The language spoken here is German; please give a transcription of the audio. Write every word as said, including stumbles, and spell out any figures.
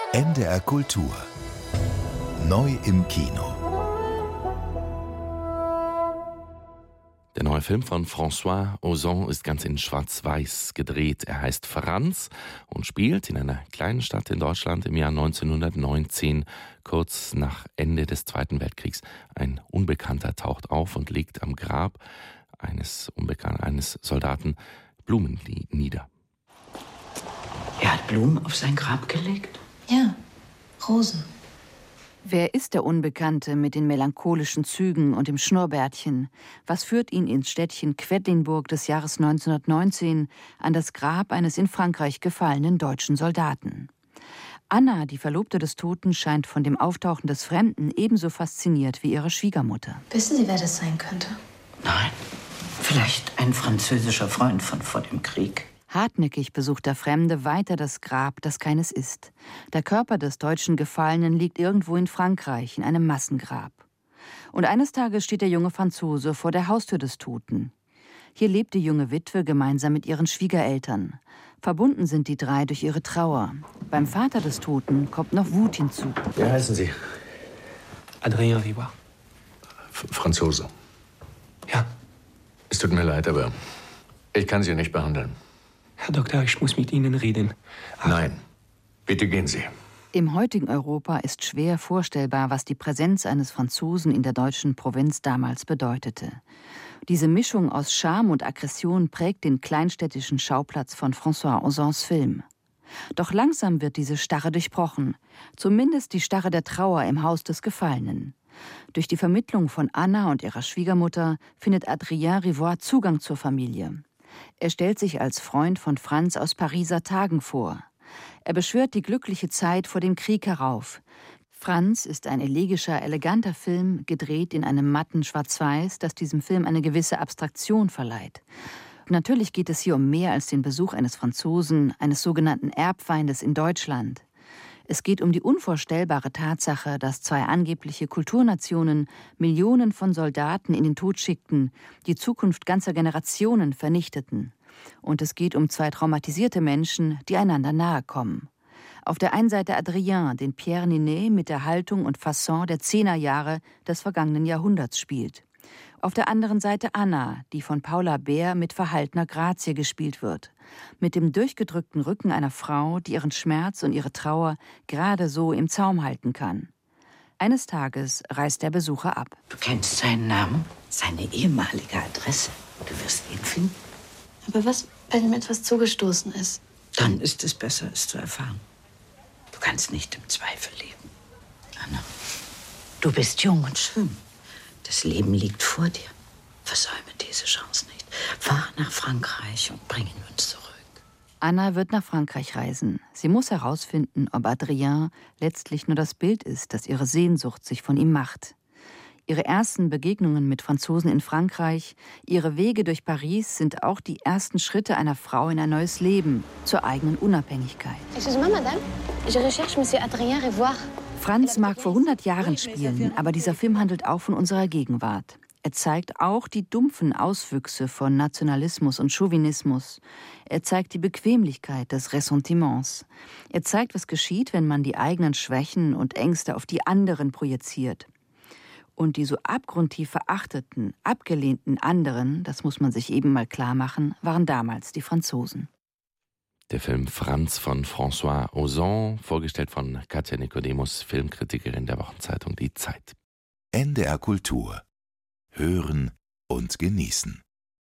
N D R Kultur. Neu im Kino. Der neue Film von François Ozon ist ganz in Schwarz-Weiß gedreht. Er heißt Franz und spielt in einer kleinen Stadt in Deutschland im Jahr neunzehnhundertneunzehn, kurz nach Ende des Zweiten Weltkriegs. Ein Unbekannter taucht auf und legt am Grab eines, Unbekan- eines Soldaten Blumen nieder. Er hat Blumen auf sein Grab gelegt? Ja, Rosen. Wer ist der Unbekannte mit den melancholischen Zügen und dem Schnurrbärtchen? Was führt ihn ins Städtchen Quedlinburg des Jahres neunzehnhundertneunzehn an das Grab eines in Frankreich gefallenen deutschen Soldaten? Anna, die Verlobte des Toten, scheint von dem Auftauchen des Fremden ebenso fasziniert wie ihre Schwiegermutter. Wissen Sie, wer das sein könnte? Nein, vielleicht ein französischer Freund von vor dem Krieg. Hartnäckig besucht der Fremde weiter das Grab, das keines ist. Der Körper des deutschen Gefallenen liegt irgendwo in Frankreich, in einem Massengrab. Und eines Tages steht der junge Franzose vor der Haustür des Toten. Hier lebt die junge Witwe gemeinsam mit ihren Schwiegereltern. Verbunden sind die drei durch ihre Trauer. Beim Vater des Toten kommt noch Wut hinzu. Wie heißen Sie? Adrien Rivoire. F- Franzose. Ja, Es tut mir leid, aber ich kann Sie nicht behandeln. Herr Doktor, ich muss mit Ihnen reden. Nein, bitte gehen Sie. Im heutigen Europa ist schwer vorstellbar, was die Präsenz eines Franzosen in der deutschen Provinz damals bedeutete. Diese Mischung aus Charme und Aggression prägt den kleinstädtischen Schauplatz von François Ozons Film. Doch langsam wird diese Starre durchbrochen, zumindest die Starre der Trauer im Haus des Gefallenen. Durch die Vermittlung von Anna und ihrer Schwiegermutter findet Adrien Rivoire Zugang zur Familie. Er stellt sich als Freund von Franz aus Pariser Tagen vor. Er beschwört die glückliche Zeit vor dem Krieg herauf. Franz ist ein elegischer, eleganter Film, gedreht in einem matten Schwarz-Weiß, das diesem Film eine gewisse Abstraktion verleiht. Natürlich geht es hier um mehr als den Besuch eines Franzosen, eines sogenannten Erbfeindes in Deutschland. Es geht um die unvorstellbare Tatsache, dass zwei angebliche Kulturnationen Millionen von Soldaten in den Tod schickten, die Zukunft ganzer Generationen vernichteten. Und es geht um zwei traumatisierte Menschen, die einander nahe kommen. Auf der einen Seite Adrien, den Pierre Ninet mit der Haltung und Fasson der Zehnerjahre des vergangenen Jahrhunderts spielt. Auf der anderen Seite Anna, die von Paula Beer mit verhaltener Grazie gespielt wird. Mit dem durchgedrückten Rücken einer Frau, die ihren Schmerz und ihre Trauer gerade so im Zaum halten kann. Eines Tages reist der Besucher ab. Du kennst seinen Namen, seine ehemalige Adresse. Du wirst ihn finden. Aber was, wenn ihm etwas zugestoßen ist? Dann ist es besser, es zu erfahren. Du kannst nicht im Zweifel leben. Anna, du bist jung und schön. Das Leben liegt vor dir. Versäume diese Chance nicht. Fahr nach Frankreich und bring ihn uns zurück. Anna wird nach Frankreich reisen. Sie muss herausfinden, ob Adrien letztlich nur das Bild ist, das ihre Sehnsucht sich von ihm macht. Ihre ersten Begegnungen mit Franzosen in Frankreich, ihre Wege durch Paris sind auch die ersten Schritte einer Frau in ein neues Leben, zur eigenen Unabhängigkeit. Excusez-moi, madame. Je recherche monsieur Adrien Rivoire. Franz mag vor hundert Jahren spielen, aber dieser Film handelt auch von unserer Gegenwart. Er zeigt auch die dumpfen Auswüchse von Nationalismus und Chauvinismus. Er zeigt die Bequemlichkeit des Ressentiments. Er zeigt, was geschieht, wenn man die eigenen Schwächen und Ängste auf die anderen projiziert. Und die so abgrundtief verachteten, abgelehnten anderen, das muss man sich eben mal klar machen, waren damals die Franzosen. Der Film Franz von François Ozon, vorgestellt von Katja Nikodemus, Filmkritikerin der Wochenzeitung Die Zeit. N D R Kultur. Hören und genießen.